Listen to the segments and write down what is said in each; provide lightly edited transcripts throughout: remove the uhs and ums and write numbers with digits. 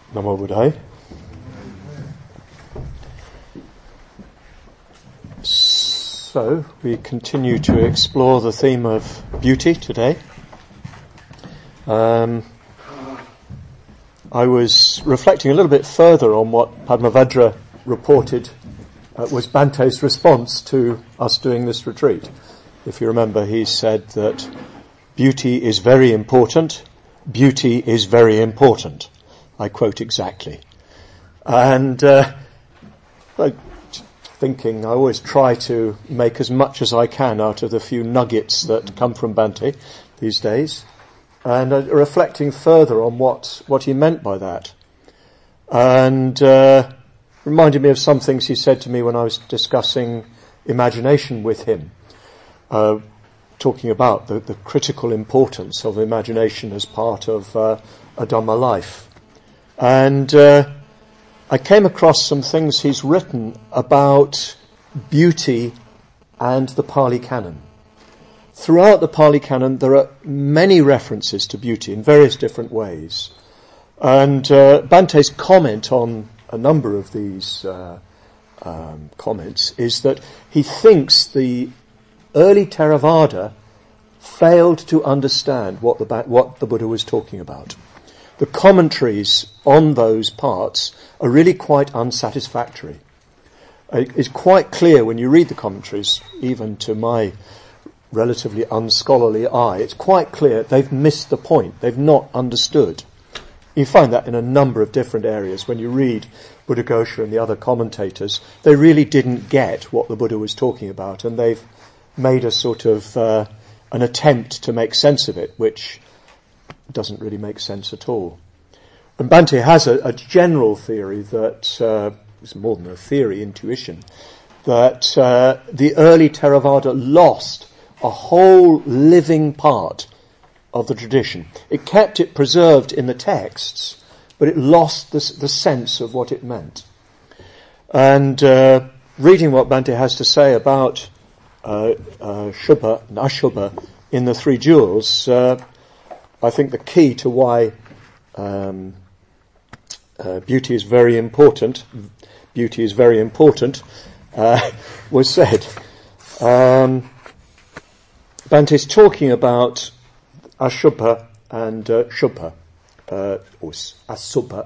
Namo Buddhaya. So, we continue to explore the theme of beauty today. I was reflecting a little bit further on what Padmavajra reported was Bante's response to us doing this retreat. If you remember, he said that beauty is very important, beauty is very important. I quote exactly. And thinking, I always try to make as much as I can out of the few nuggets that come from Bante these days, and reflecting further on what he meant by that. And reminded me of some things he said to me when I was discussing imagination with him, talking about the critical importance of imagination as part of a Dhamma life. And I came across some things he's written about beauty and the Pali Canon. Throughout the Pali Canon, there are many references to beauty in various different ways. And Bante's comment on a number of these comments is that he thinks the early Theravada failed to understand what the Buddha was talking about. The commentaries on those parts are really quite unsatisfactory. It's quite clear when you read the commentaries, even to my relatively unscholarly eye, it's quite clear they've missed the point. They've not understood. You find that in a number of different areas. When you read Buddhaghosa and the other commentators, they really didn't get what the Buddha was talking about, and they've made a sort of an attempt to make sense of it, which doesn't really make sense at all. And Bante has a general theory that, it's more than a theory, intuition, that the early Theravada lost a whole living part of the tradition. It kept it preserved in the texts, but it lost the sense of what it meant. And reading what Bante has to say about Shubha and Ashubha in the Three Jewels, I think the key to why beauty is very important was said. Bante's talking about Ashubha and Shubha, or Asubha,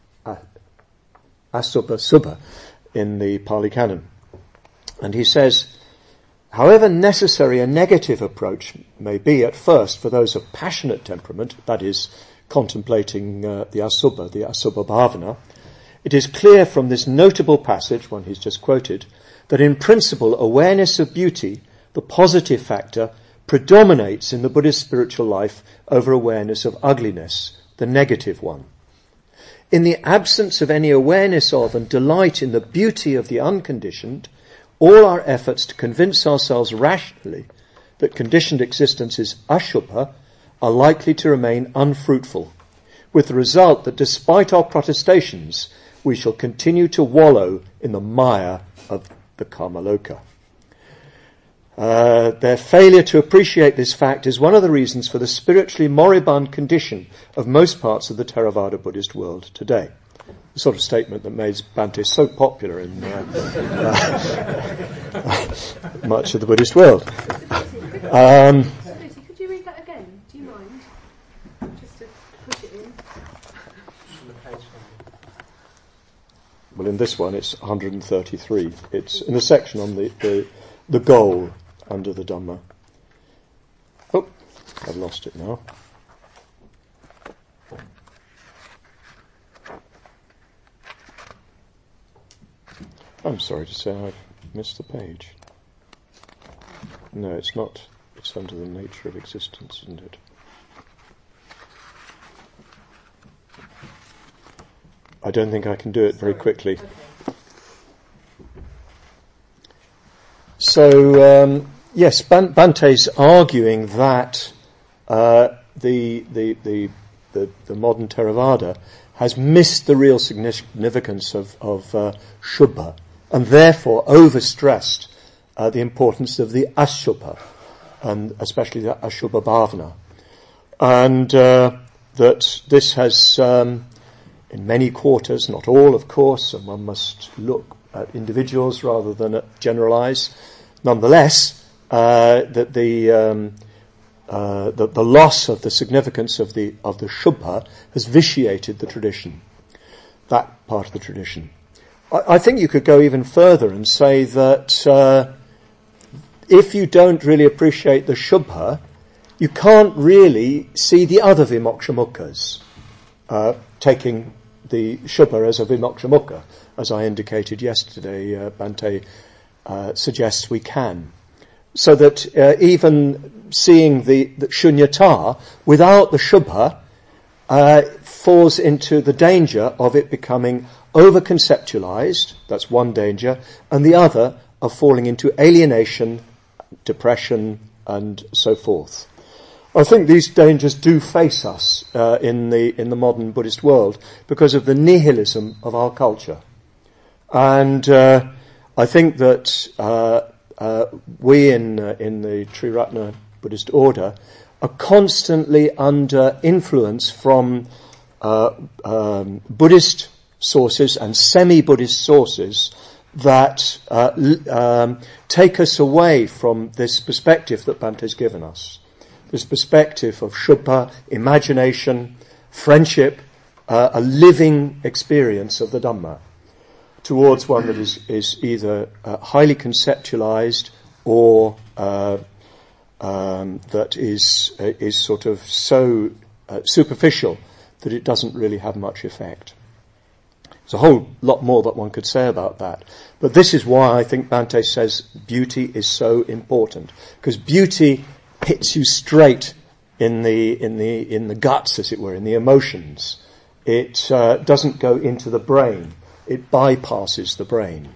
Subha in the Pali Canon. And he says, however necessary a negative approach may be at first for those of passionate temperament, that is, contemplating the Asubha Bhavana, it is clear from this notable passage, one he's just quoted, that in principle awareness of beauty, the positive factor, predominates in the Buddhist spiritual life over awareness of ugliness, the negative one. In the absence of any awareness of and delight in the beauty of the unconditioned, all our efforts to convince ourselves rationally that conditioned existence is Ashubha are likely to remain unfruitful, with the result that despite our protestations, we shall continue to wallow in the mire of the Kamaloka. Their failure to appreciate this fact is one of the reasons for the spiritually moribund condition of most parts of the Theravada Buddhist world today. The sort of statement that made Bante so popular in much of the Buddhist world. Could you read that again? Do you mind? Just to push it in. Well, in this one it's 133. It's in the section on the goal under the Dhamma. Oh, I've lost it now. I'm sorry to say I've missed the page. No, it's not. It's under the nature of existence, isn't it? I don't think I can do it very quickly. So, yes, Bante's arguing that the modern Theravada has missed the real significance of Shubha, and therefore overstressed the importance of the Ashubha, and especially the Ashubha Bhavana. And that this has in many quarters, not all, of course, and one must look at individuals rather than generalise. Nonetheless, that the loss of the significance of the Shubha has vitiated the tradition, that part of the tradition. I think you could go even further and say that if you don't really appreciate the Shubha, you can't really see the other Vimokshamukkhas, taking the Shubha as a Vimokshamukha, as I indicated yesterday. Bhante suggests we can. So that even seeing the Shunyata without the Shubha falls into the danger of it becoming over-conceptualized, that's one danger, and the other of falling into alienation, depression, and so forth. I think these dangers do face us in the modern Buddhist world because of the nihilism of our culture. And I think that we in the Triratna Buddhist order are constantly under influence from Buddhist sources and semi-Buddhist sources that take us away from this perspective that Bhante's given us. This perspective of Shubha, imagination, friendship, a living experience of the Dhamma, towards one that is either highly conceptualized or that is sort of so superficial that it doesn't really have much effect. There's a whole lot more that one could say about that. But this is why I think Bhante says beauty is so important, because beauty hits you straight in the guts, as it were, in the emotions. It doesn't go into the brain. It bypasses the brain.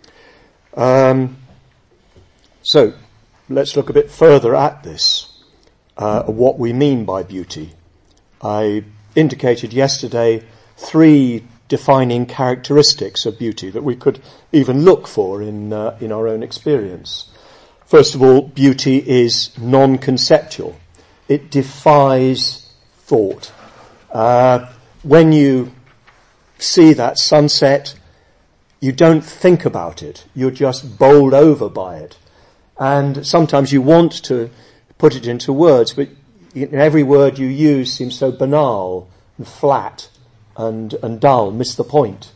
So let's look a bit further at this, what we mean by beauty. I indicated yesterday 3 defining characteristics of beauty that we could even look for in our own experience. First of all, beauty is non-conceptual. It defies thought. When you see that sunset, you don't think about it. You're just bowled over by it. And sometimes you want to put it into words, but every word you use seems so banal and flat and dull, miss the point.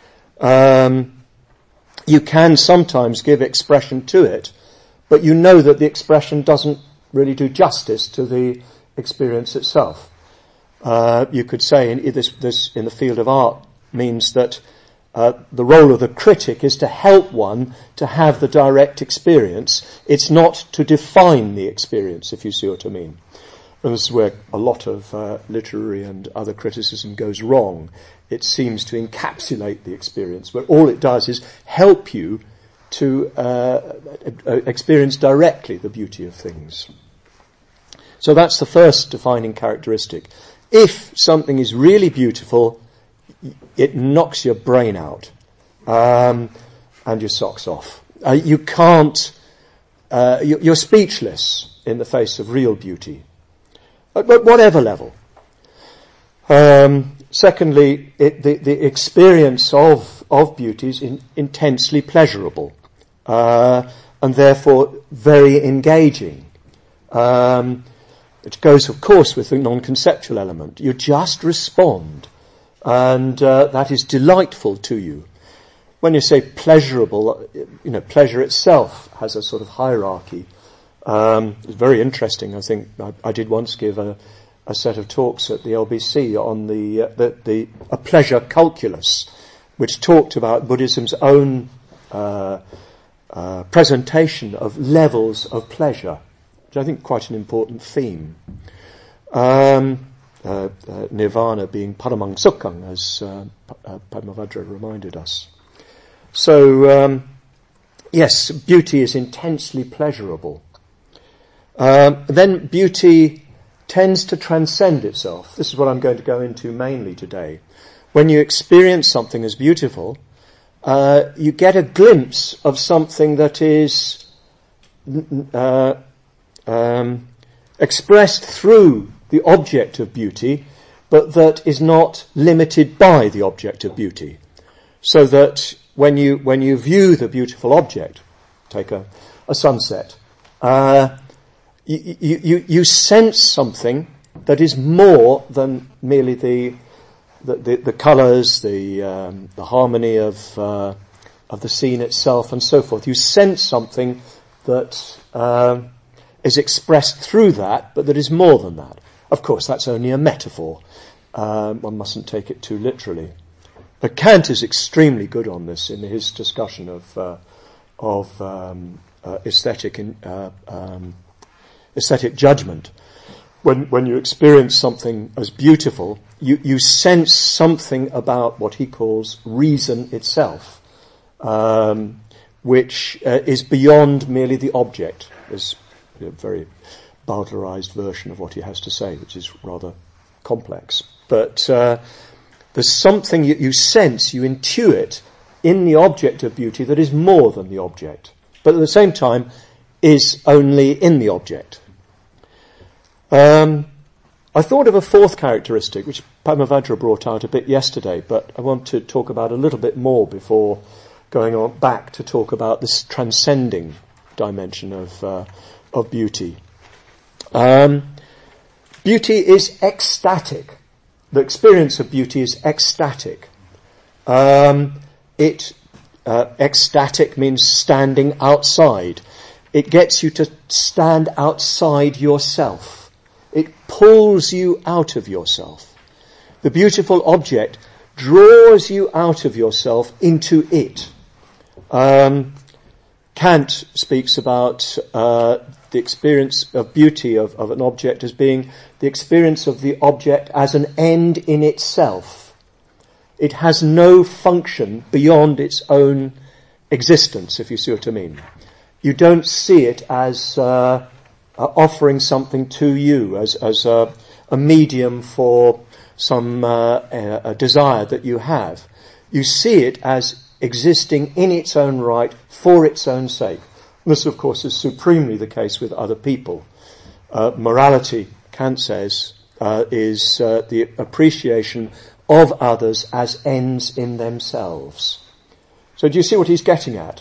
You can sometimes give expression to it, but you know that the expression doesn't really do justice to the experience itself. You could say this in the field of art means that the role of the critic is to help one to have the direct experience. It's not to define the experience, if you see what I mean. And this is where a lot of literary and other criticism goes wrong. It seems to encapsulate the experience, but all it does is help you to experience directly the beauty of things. So that's the first defining characteristic. If something is really beautiful, it knocks your brain out and your socks off. You can't. You're speechless in the face of real beauty, at whatever level. Secondly, the experience of beauty is intensely pleasurable and therefore very engaging. It goes, of course, with the non-conceptual element. You just respond, and that is delightful to you. When you say pleasurable, pleasure itself has a sort of hierarchy. It's very interesting. I think I did once give a set of talks at the LBC on a pleasure calculus, which talked about Buddhism's own presentation of levels of pleasure, which I think quite an important theme. Nirvana being paramang sukhang, as Padmavajra reminded us. So, yes, beauty is intensely pleasurable. Then beauty tends to transcend itself. This is what I'm going to go into mainly today. When you experience something as beautiful, you get a glimpse of something that is expressed through the object of beauty, but that is not limited by the object of beauty. So that when you view the beautiful object, take a sunset, you sense something that is more than merely the colours, the harmony of the scene itself, and so forth. You sense something that is expressed through that, but that is more than that. Of course, that's only a metaphor. One mustn't take it too literally. But Kant is extremely good on this in his discussion of aesthetic judgment. When you experience something as beautiful, you sense something about what he calls reason itself, which is beyond merely the object. There's a very Bowdlerized version of what he has to say, which is rather complex. But there's something you sense, you intuit in the object of beauty that is more than the object, but at the same time is only in the object. I thought of a fourth characteristic, which Padmavajra brought out a bit yesterday, but I want to talk about a little bit more before going on back to talk about this transcending dimension of beauty. Beauty is ecstatic. The experience of beauty is ecstatic. Ecstatic means standing outside. It gets you to stand outside yourself. It pulls you out of yourself. The beautiful object draws you out of yourself into it. Kant speaks about the experience of beauty of an object as being the experience of the object as an end in itself. It has no function beyond its own existence, if you see what I mean. You don't see it as offering something to you, as a medium for some a desire that you have. You see it as existing in its own right, for its own sake. This, of course, is supremely the case with other people. Morality, Kant says, is the appreciation of others as ends in themselves. So do you see what he's getting at?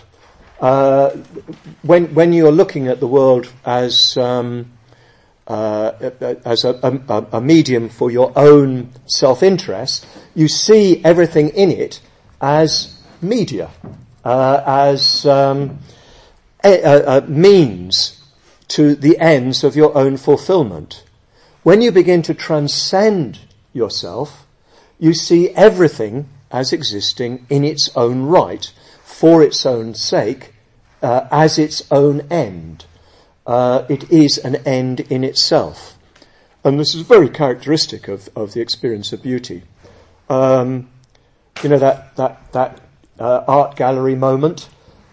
When you're looking at the world as a medium for your own self-interest, you see everything in it as media, as a means to the ends of your own fulfillment. When you begin to transcend yourself, you see everything as existing in its own right, for its own sake, as its own end. It is an end in itself. And this is very characteristic of the experience of beauty. You know, that art gallery moment.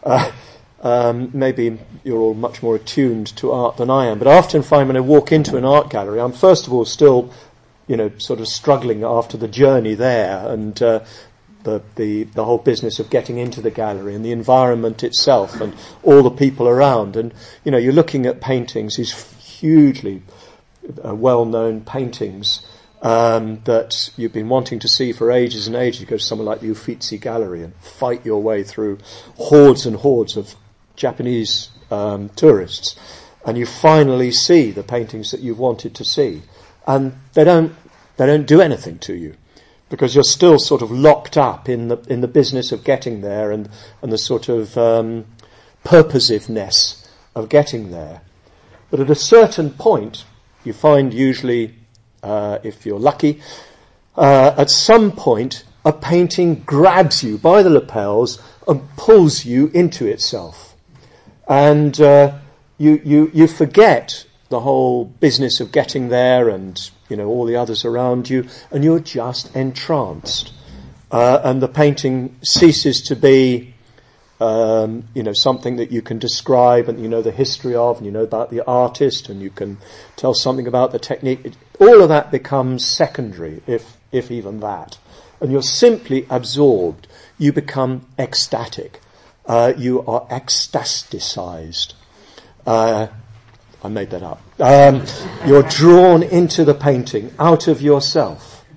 Maybe you're all much more attuned to art than I am, but I often find when I walk into an art gallery, I'm first of all still, sort of struggling after the journey there, and the whole business of getting into the gallery and the environment itself and all the people around. And you're looking at paintings, these hugely well-known paintings that you've been wanting to see for ages and ages. You go to somewhere like the Uffizi Gallery and fight your way through hordes and hordes of Japanese tourists, and you finally see the paintings that you've wanted to see, and they don't do anything to you, because you're still sort of locked up in the business of getting there and the sort of purposiveness of getting there. But at a certain point, you find usually, if you're lucky, at some point a painting grabs you by the lapels and pulls you into itself. And you forget the whole business of getting there and all the others around you, and you're just entranced. And the painting ceases to be something that you can describe and the history of, and about the artist, and you can tell something about the technique. All of that becomes secondary, if even that. And you're simply absorbed. You become ecstatic. You are ecstaticized. I made that up. You're drawn into the painting, out of yourself.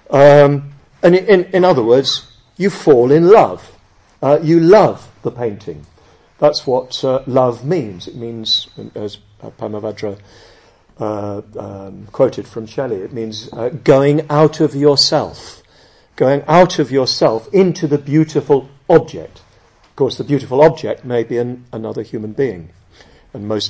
And in other words, you fall in love. You love the painting. That's what love means. It means, as Padmavajra quoted from Shelley, it means going out of yourself. Going out of yourself into the beautiful object. Of course, the beautiful object may be another human being. And most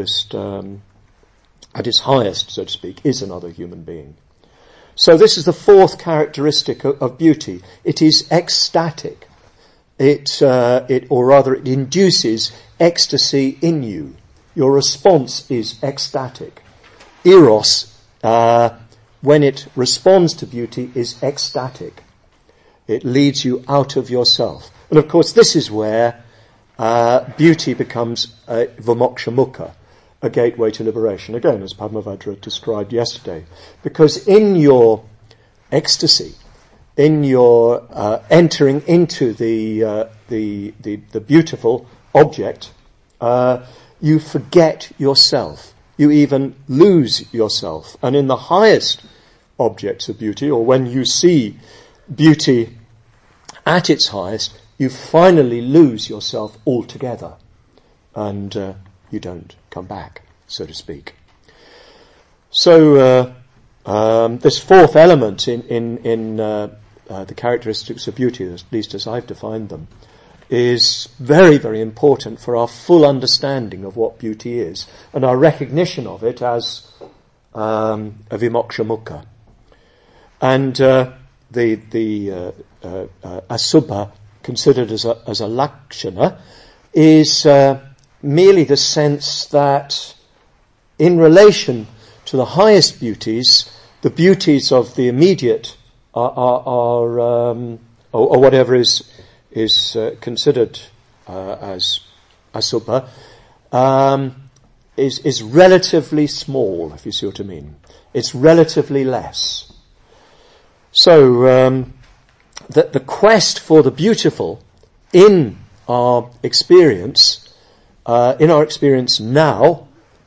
at its highest, so to speak, is another human being. So this is the fourth characteristic of beauty. It is ecstatic. It induces ecstasy in you. Your response is ecstatic. Eros, when it responds to beauty, is ecstatic. It leads you out of yourself. And of course, this is where beauty becomes vimoksha mukha, a gateway to liberation. Again, as Padmavajra described yesterday. Because in your ecstasy, in your entering into the beautiful object, you forget yourself. You even lose yourself. And in the highest objects of beauty, or when you see beauty at its highest, you finally lose yourself altogether. And you don't come back, so to speak. So this fourth element in the characteristics of beauty, at least as I've defined them, is very, very important for our full understanding of what beauty is and our recognition of it as a vimoksha mukha. And the asubha, considered as a lakshana, is merely the sense that in relation to the highest beauties, the beauties of the immediate or whatever is considered as asubha, is relatively small, if you see what I mean. It's relatively less. So the quest for the beautiful in our experience now,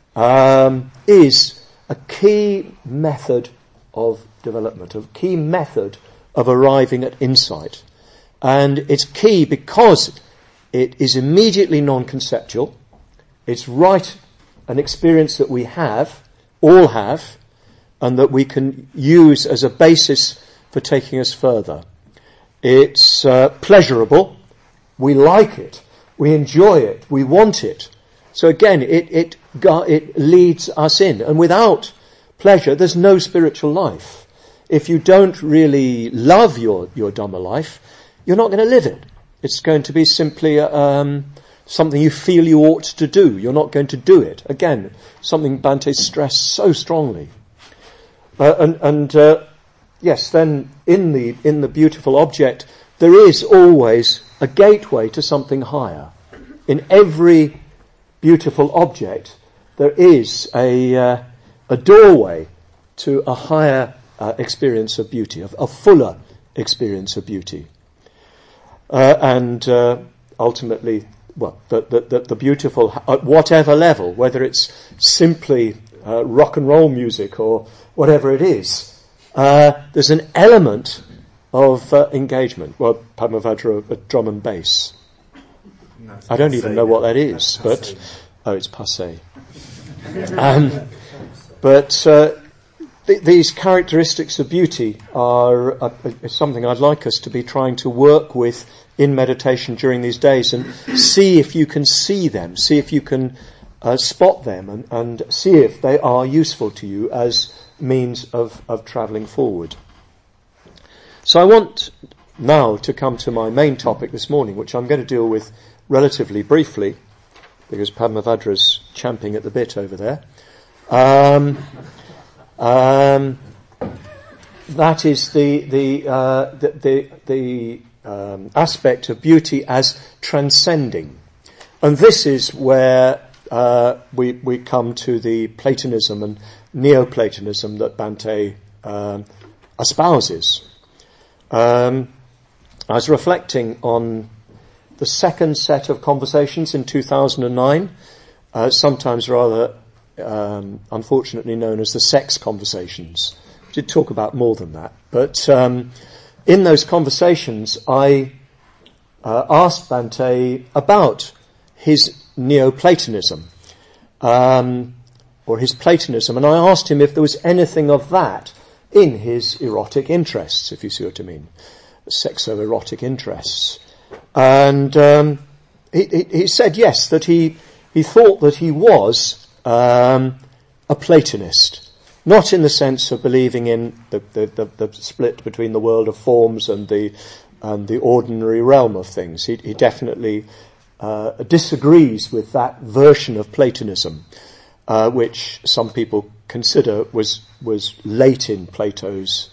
is a key method of development, a key method of arriving at insight. And it's key because it is immediately non-conceptual. It's an experience that we all have, and that we can use as a basis for taking us further. It's pleasurable. We like it. We enjoy it. We want it. So again, it leads us in. And without pleasure, there's no spiritual life. If you don't really love your Dhamma life, you're not going to live it. It's going to be simply something you feel you ought to do. You're not going to do it. Again, something Bhante stressed so strongly. Yes, then in the beautiful object, there is always a gateway to something higher. In every beautiful object, there is a doorway to a higher experience of beauty, a fuller experience of beauty. And ultimately, the beautiful, at whatever level, whether it's simply rock and roll music or whatever it is, there's an element of engagement. Well, Padmavajra, drum and bass. No, I don't even know what that is, but it's passé. These characteristics of beauty are something I'd like us to be trying to work with in meditation during these days, and see if you can see them, see if you can spot them, and see if they are useful to you as means of travelling forward. So I want now to come to my main topic this morning, which I'm going to deal with relatively briefly, because Padmavadra's champing at the bit over there. That is the aspect of beauty as transcending, and this is where we come to the Platonism and Neoplatonism that Bhante espouses. I was reflecting on the second set of conversations in 2009, sometimes rather unfortunately known as the sex conversations, did talk about more than that. But in those conversations, I asked Bhante about his Neoplatonism, or his Platonism, and I asked him if there was anything of that in his erotic interests, if you see what I mean, sexo-erotic interests. And he said yes, that he thought that he was a Platonist, not in the sense of believing in the split between the world of forms and the ordinary realm of things. He definitely disagrees with that version of Platonism, which some people consider was late in Plato's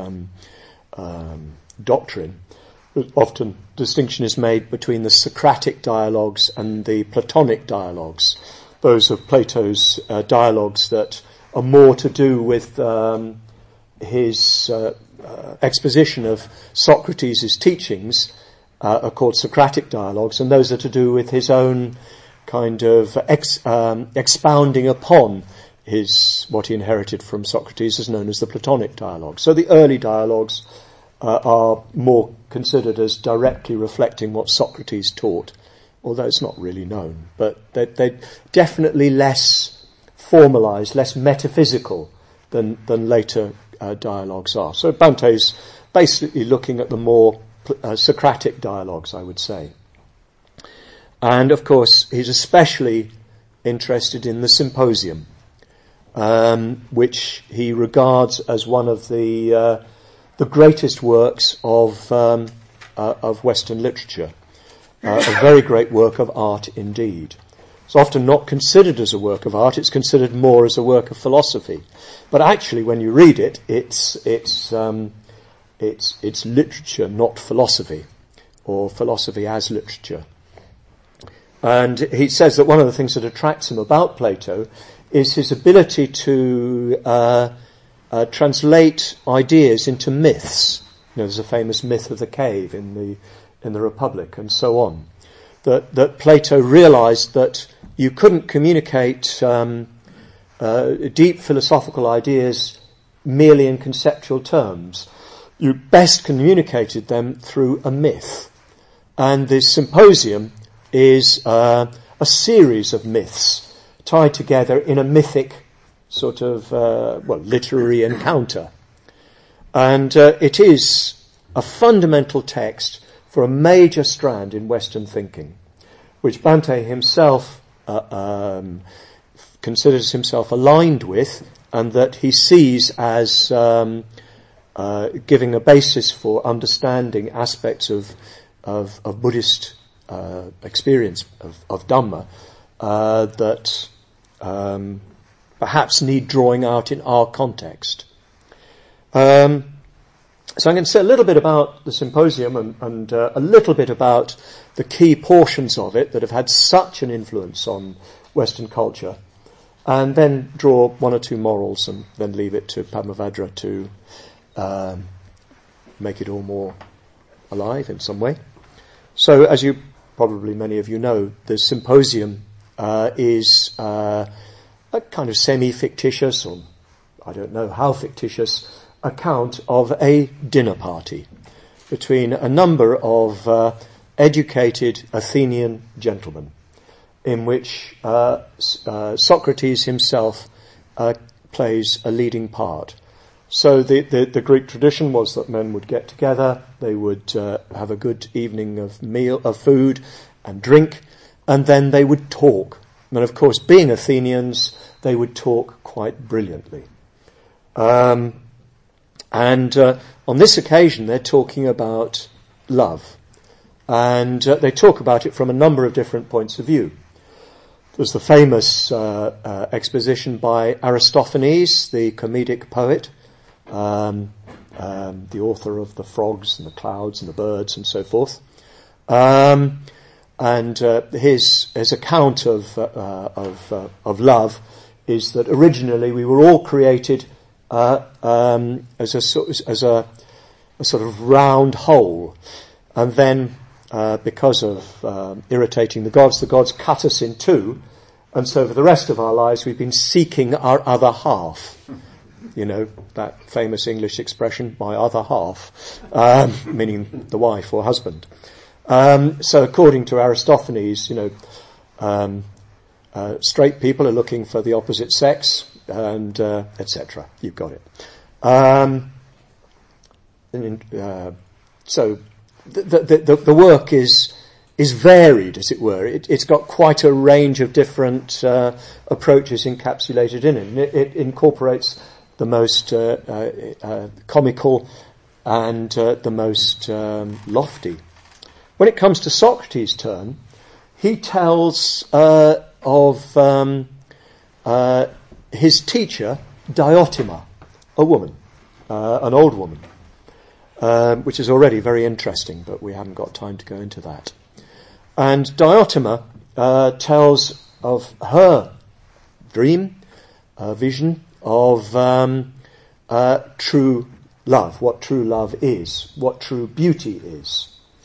doctrine. Often distinction is made between the Socratic dialogues and the Platonic dialogues. Those of Plato's dialogues that are more to do with his exposition of Socrates' teachings are called Socratic dialogues, and those are to do with his own kind of expounding upon what he inherited from Socrates, is known as the Platonic dialogues. So the early dialogues are more considered as directly reflecting what Socrates taught, although it's not really known. But they're definitely less formalised, less metaphysical than later dialogues are. So Bhante's basically looking at the more Socratic dialogues, I would say. And of course, he's especially interested in the Symposium, which he regards as one of the greatest works of Western literature, a very great work of art indeed. It's often not considered as a work of art; it's considered more as a work of philosophy. But actually, when you read it, it's literature, not philosophy, or philosophy as literature. And he says that one of the things that attracts him about Plato is his ability to translate ideas into myths. You know, there's a famous myth of the cave in the Republic, and so on. That Plato realised that you couldn't communicate deep philosophical ideas merely in conceptual terms. You best communicated them through a myth. And the Symposium is a series of myths tied together in a mythic sort of, literary encounter. And it is a fundamental text for a major strand in Western thinking, which Bhante himself considers himself aligned with, and that he sees as giving a basis for understanding aspects of Buddhist experience of Dhamma that perhaps need drawing out in our context. So I'm going to say a little bit about the Symposium and a little bit about the key portions of it that have had such an influence on Western culture, and then draw one or two morals and then leave it to Padmavajra to make it all more alive in some way. So, as you probably many of you know, the Symposium is a kind of semi-fictitious, or I don't know how fictitious, account of a dinner party between a number of educated Athenian gentlemen, in which Socrates himself plays a leading part. So the Greek tradition was that men would get together, they would have a good evening of food and drink, and then they would talk. And of course, being Athenians, they would talk quite brilliantly. And on this occasion, they're talking about love. And they talk about it from a number of different points of view. There's the famous exposition by Aristophanes, the comedic poet, the author of the frogs and the clouds and the birds and so forth. And his account of love is that originally we were all created as a sort of round hole, and then because of irritating the gods cut us in two, and so for the rest of our lives we've been seeking our other half. that famous English expression, my other half, meaning the wife or husband. So according to Aristophanes, straight people are looking for the opposite sex, and etc. You've got it. So the work is varied, as it were. It's got quite a range of different approaches encapsulated in it. It incorporates the most comical and the most lofty. When it comes to Socrates' turn, he tells of his teacher, Diotima, a woman, an old woman, which is already very interesting, but we haven't got time to go into that. And Diotima tells of her dream, vision of true love, what true love is, what true beauty is.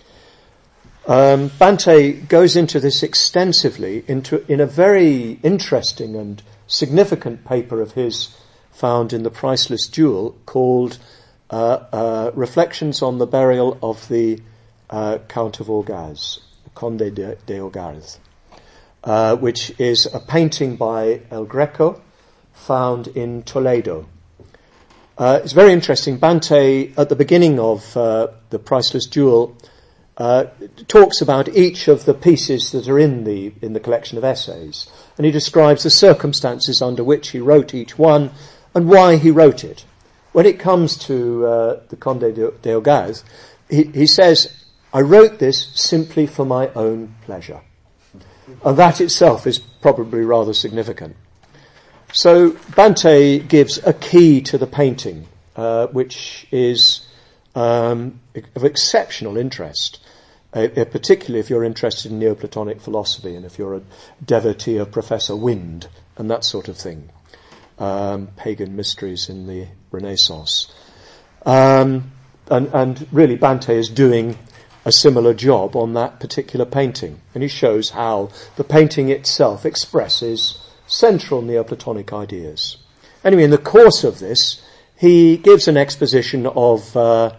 Bhante goes into this extensively in a very interesting and significant paper of his found in The Priceless Jewel called Reflections on the Burial of the Count of Orgaz, Conde de Orgaz, which is a painting by El Greco found in Toledo. It's very interesting. Bhante, at the beginning of The Priceless Jewel, talks about each of the pieces that are in the collection of essays, and he describes the circumstances under which he wrote each one and why he wrote it. When it comes to the Conde de Orgaz, he says, I wrote this simply for my own pleasure. And that itself is probably rather significant. So Bhante gives a key to the painting, which is of exceptional interest, particularly if you're interested in Neoplatonic philosophy and if you're a devotee of Professor Wind and that sort of thing, pagan mysteries in the Renaissance. And really Bhante is doing a similar job on that particular painting, and he shows how the painting itself expresses central Neoplatonic ideas. Anyway, in the course of this, he gives an exposition of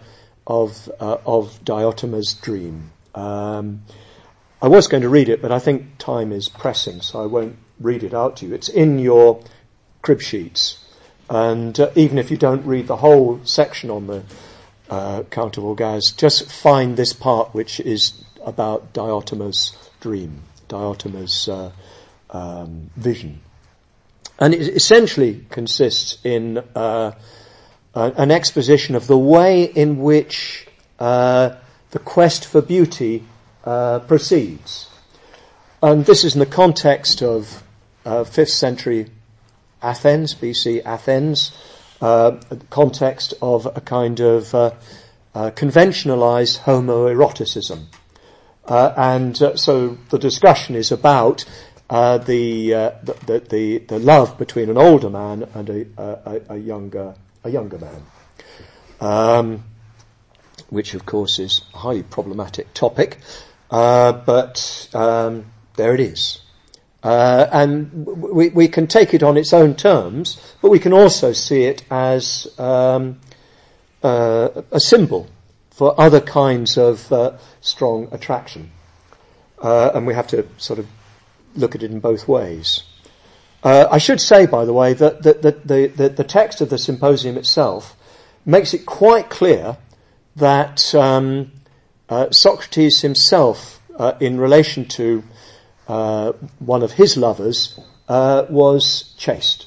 Diotima's dream. I was going to read it, but I think time is pressing, so I won't read it out to you. It's in your crib sheets, and even if you don't read the whole section on the Count of Orgaz, just find this part which is about Diotima's dream, Diotima's vision. And it essentially consists in an exposition of the way in which the quest for beauty proceeds. And this is in the context of 5th century Athens, BC Athens, context of a kind of conventionalized homoeroticism. So the discussion is about the love between an older man and a younger man, which of course is a highly problematic topic, but there it is. And we can take it on its own terms, but we can also see it as a symbol for other kinds of strong attraction. And we have to sort of look at it in both ways. I should say, by the way, that the text of the symposium itself makes it quite clear that Socrates himself, in relation to one of his lovers, was chaste.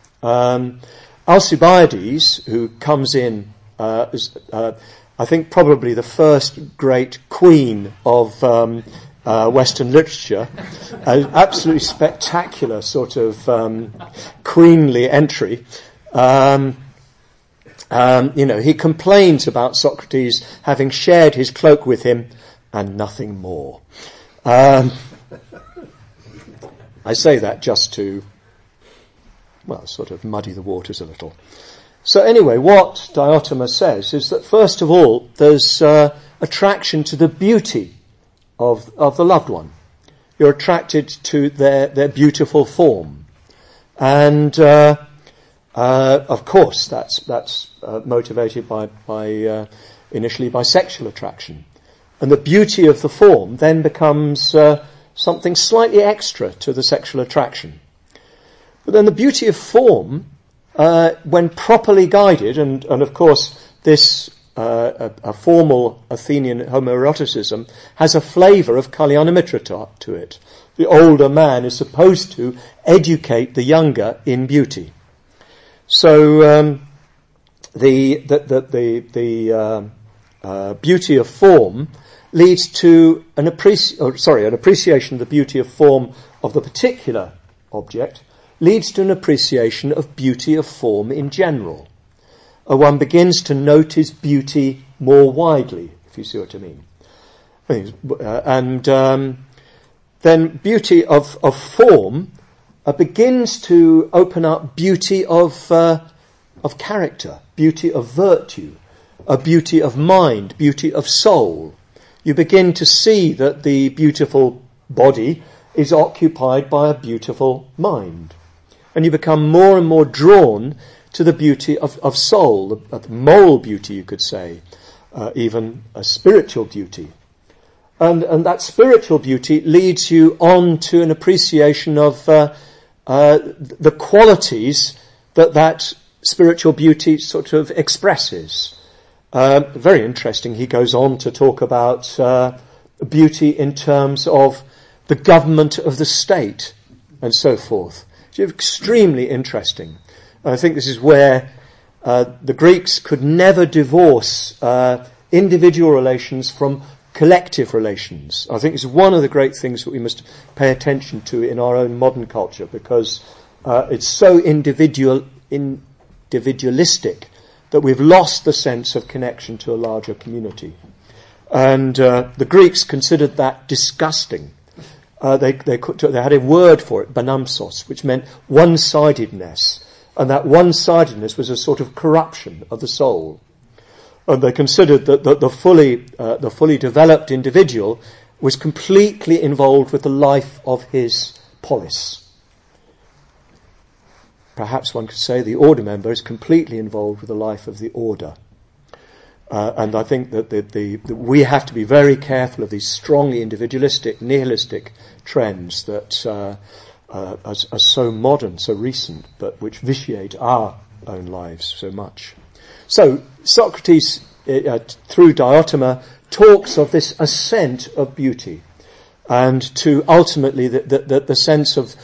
Alcibiades, who comes in as I think probably the first great queen of Western literature, an absolutely spectacular sort of queenly entry. He complains about Socrates having shared his cloak with him and nothing more. I say that just to, sort of muddy the waters a little. So anyway, what Diotima says is that first of all, there's attraction to the beauty of the loved one. You're attracted to their beautiful form. And Of course, that's motivated initially by sexual attraction. And the beauty of the form then becomes something slightly extra to the sexual attraction. But then the beauty of form, when properly guided, and of course this a formal Athenian homoeroticism has a flavour of Kalyanamitra to it. The older man is supposed to educate the younger in beauty. So the beauty of form leads to an appreciation of the beauty of form of the particular object, leads to an appreciation of beauty of form in general. One begins to notice beauty more widely, if you see what I mean. Then beauty of form begins to open up beauty of character, beauty of virtue, a beauty of mind, beauty of soul. You begin to see that the beautiful body is occupied by a beautiful mind. And you become more and more drawn to the beauty of soul, the moral beauty, you could say, even a spiritual beauty. And that spiritual beauty leads you on to an appreciation of the qualities that spiritual beauty sort of expresses. Very interesting. He goes on to talk about beauty in terms of the government of the state and so forth. It's extremely interesting. I think this is where the Greeks could never divorce individual relations from collective relations. I think it's one of the great things that we must pay attention to in our own modern culture, because it's so individualistic that we've lost the sense of connection to a larger community. And the Greeks considered that disgusting. They had a word for it, banamsos, which meant one-sidedness. And that one-sidedness was a sort of corruption of the soul. And they considered that the fully developed individual was completely involved with the life of his polis. Perhaps one could say the order member is completely involved with the life of the order. And I think that we have to be very careful of these strongly individualistic, nihilistic trends that are so modern, so recent, but which vitiate our own lives so much. So Socrates, through Diotima, talks of this ascent of beauty, and to ultimately the sense of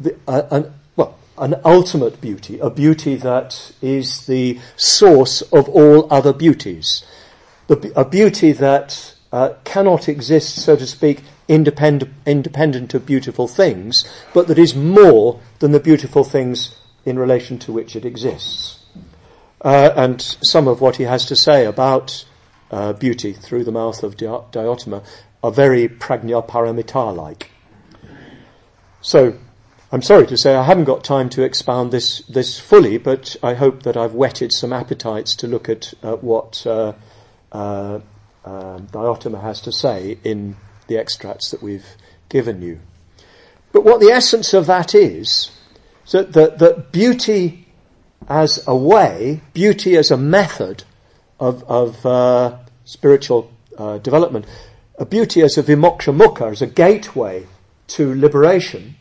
an ultimate beauty, a beauty that is the source of all other beauties, a beauty that cannot exist, so to speak, independent of beautiful things, but that is more than the beautiful things in relation to which it exists. And some of what he has to say about beauty through the mouth of Diotima are very Prajnaparamita-like. So, I'm sorry to say I haven't got time to expound this fully, but I hope that I've whetted some appetites to look at what Diotima has to say in the extracts that we've given you. But what the essence of that is that beauty as a way, beauty as a method of spiritual development, a beauty as a vimoksha mukha, as a gateway to liberation,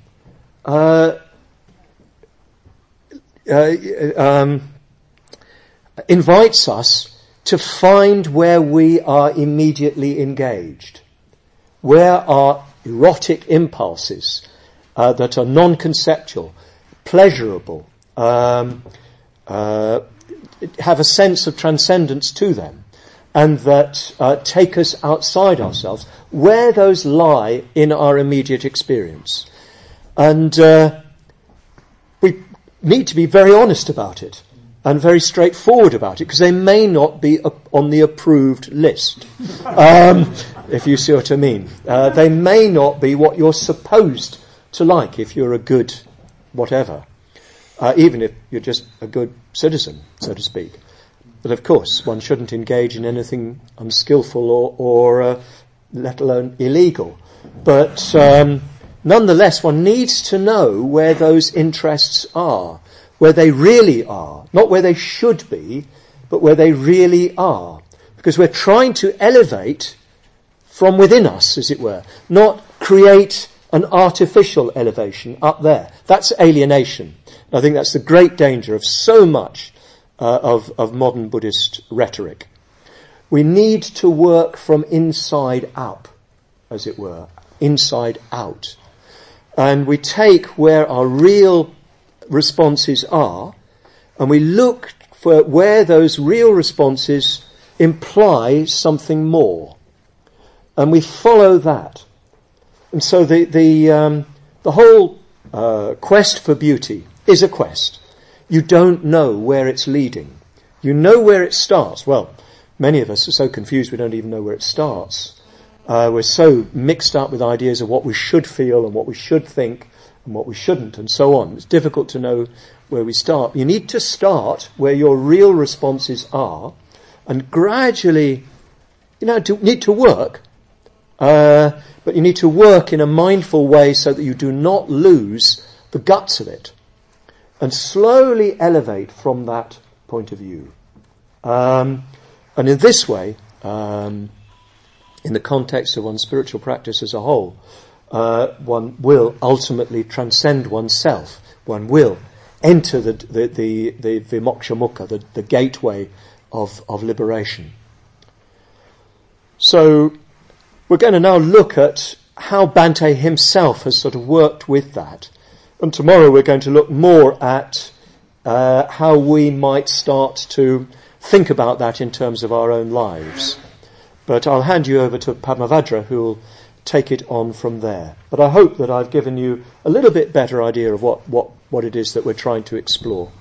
invites us to find where we are immediately engaged, where our erotic impulses that are non-conceptual, pleasurable, have a sense of transcendence to them, and that take us outside ourselves, where those lie in our immediate experience. And we need to be very honest about it and very straightforward about it, because they may not be on the approved list, if you see what I mean. They may not be what you're supposed to like if you're a good whatever, even if you're just a good citizen, so to speak. But of course, one shouldn't engage in anything unskillful or let alone illegal. But nonetheless, one needs to know where those interests are, where they really are. Not where they should be, but where they really are. Because we're trying to elevate from within us, as it were, not create an artificial elevation up there. That's alienation. I think that's the great danger of so much of modern Buddhist rhetoric. We need to work from inside up, as it were, inside out. And we take where our real responses are, and we look for where those real responses imply something more. And we follow that. And so the whole quest for beauty is a quest. You don't know where it's leading. You know where it starts. Well, many of us are so confused we don't even know where it starts. We're so mixed up with ideas of what we should feel and what we should think and what we shouldn't and so on. It's difficult to know where we start. You need to start where your real responses are and gradually, need to work. But you need to work in a mindful way so that you do not lose the guts of it and slowly elevate from that point of view. And in this way, in the context of one's spiritual practice as a whole, one will ultimately transcend oneself. One will enter the Vimoksha Mukha, the gateway of liberation. So we're going to now look at how Bhante himself has sort of worked with that. And tomorrow we're going to look more at how we might start to think about that in terms of our own lives. But I'll hand you over to Padmavajra, who will take it on from there. But I hope that I've given you a little bit better idea of what it is that we're trying to explore.